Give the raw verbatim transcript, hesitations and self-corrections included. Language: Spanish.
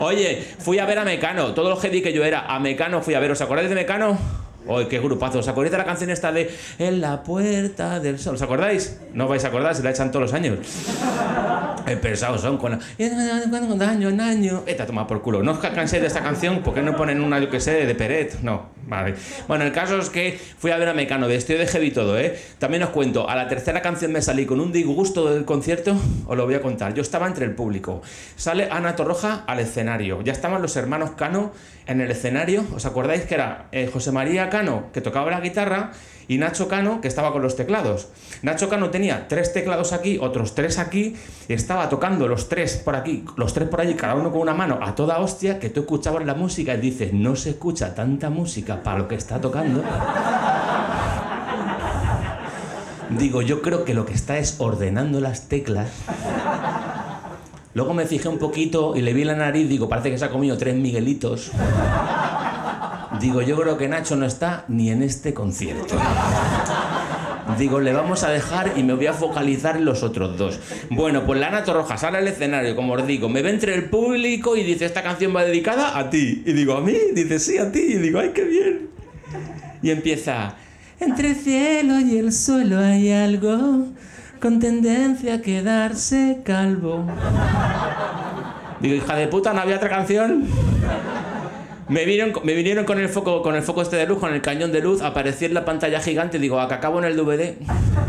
Oye, fui a ver a Mecano. Todo lo heavy que yo era, a Mecano fui a ver. ¿Os acordáis de Mecano? ¡Oye, qué grupazo! ¿Os acordáis de la canción esta de En la puerta del sol? ¿Os acordáis? No os vais a acordar, se la echan todos los años. Eh, pesados son con... Daño, daño... Esta toma por culo. No os canséis de esta canción, ¿por qué no ponen una, yo que sé, de Peret? No, vale. Bueno, el caso es que fui a ver a Mecano, vestido de heavy todo, ¿eh? También os cuento, a la tercera canción me salí con un disgusto del concierto, os lo voy a contar. Yo estaba entre el público. Sale Ana Torroja al escenario. Ya estaban los hermanos Cano en el escenario. ¿Os acordáis que era eh, José María Cano, que tocaba la guitarra, y Nacho Cano, que estaba con los teclados? Nacho Cano tenía tres teclados aquí, otros tres aquí, y estaba tocando los tres por aquí, los tres por allí, cada uno con una mano a toda hostia, que tú escuchabas la música y dices, no se escucha tanta música para lo que está tocando. Digo, yo creo que lo que está es ordenando las teclas. Luego me fijé un poquito y le vi la nariz, digo, parece que se ha comido tres Miguelitos. Digo, yo creo que Nacho no está ni en este concierto. Digo, le vamos a dejar y me voy a focalizar en los otros dos. Bueno, pues la Ana Torroja sale al escenario, como os digo, me ve entre el público y dice, esta canción va dedicada a ti. Y digo, ¿a mí? Dice, sí, a ti. Y digo, ¡ay, qué bien! Y empieza, entre el cielo y el suelo hay algo con tendencia a quedarse calvo. Digo, hija de puta, ¿no había otra canción? Me vinieron, me vinieron con el foco, con el foco este de luz, con el cañón de luz, aparecí en la pantalla gigante, digo, a que acabo en el D V D.